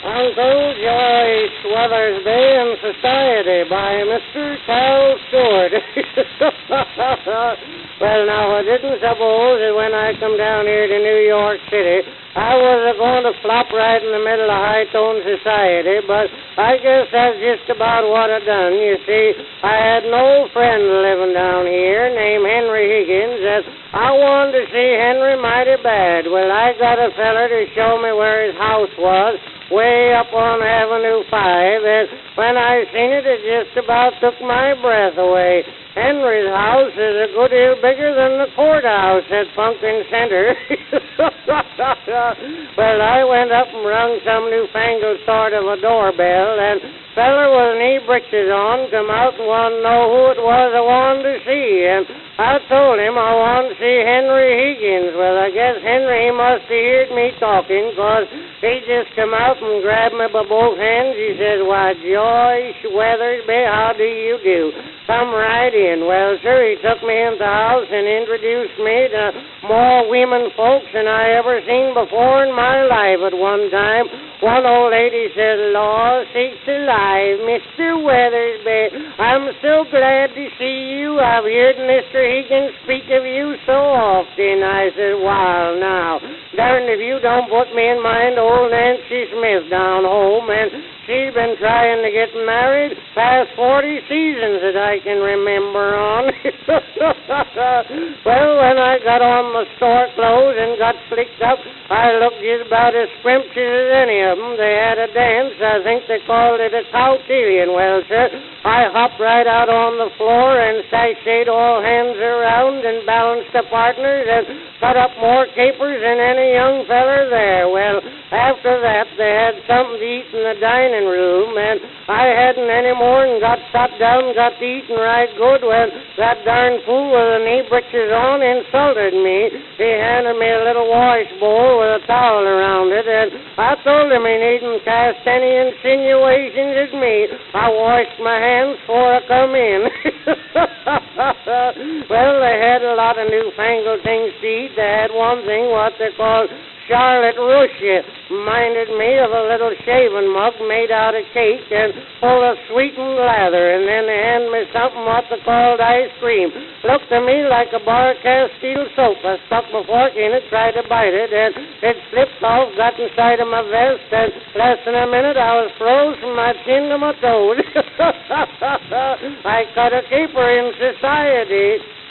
Uncle Joyce Weathersby in Society by Mr. Cal Stewart. Well, now, I didn't suppose that when I come down here to New York City, I was going to flop right in the middle of high-tone society, but I guess that's just about what I done. You see, I had an old friend living down here named Henry Higgins, and I wanted to see Henry mighty bad. Well, I got a feller to show me where his house was, way up on Avenue 5, and when I seen it, it just about took my breath away. Henry's house is a good deal bigger than the courthouse at Pumpkin Center. Well, I went up and rung some newfangled sort of a doorbell, and feller with knee breeches on come out and wanted to know who it was I wanted to see, and I told him I wanted to see Henry Higgins. Well, I guess Henry must have heard me talking, 'cause he just come out and grabbed me by both hands. He says, "Why, Joyce Weathersby, how do you do? Come right in." Well, sir, he took me into the house and introduced me to more women folks than I ever seen before in my life at one time. One old lady said, "Lord, sakes alive, Mr. Weathersby, I'm so glad to see you. I've heard Mr. Higgins speak of you so often." I said, "Wow, now, darn if you don't put me in mind of old Nancy Smith down home, and she's been trying to get married past 40 seasons that I can remember on." Well, when I got on my store clothes and got slicked up, I looked just about as scrumptious as any of them. They had a dance. I think they called it a cotillion. Well, sir, I hopped right out on the floor and sashayed all hands around and balanced the partners and cut up more capers than any young feller there. Well, after that, they had something to eat in the dining room, and I hadn't any more and got sat down and got to eating right good when that darn fool with the knee breeches on insulted me. He handed me a little wash bowl with a towel around it, and I told him he needn't cast any insinuations at me. I washed my hands before I come in. Well, they had a lot of newfangled things to eat. They had one thing, what they called Charlotte Russia. Minded me of a little shaving mug made out of cake and full of sweetened lather, and then they handed me something what they called ice cream. Looked to me like a bar of Castile soap. I stuck my fork in it, tried to bite it, and it slipped off, got inside of my vest, and less than a minute I was froze from my chin to my toes. I cut a caper in society.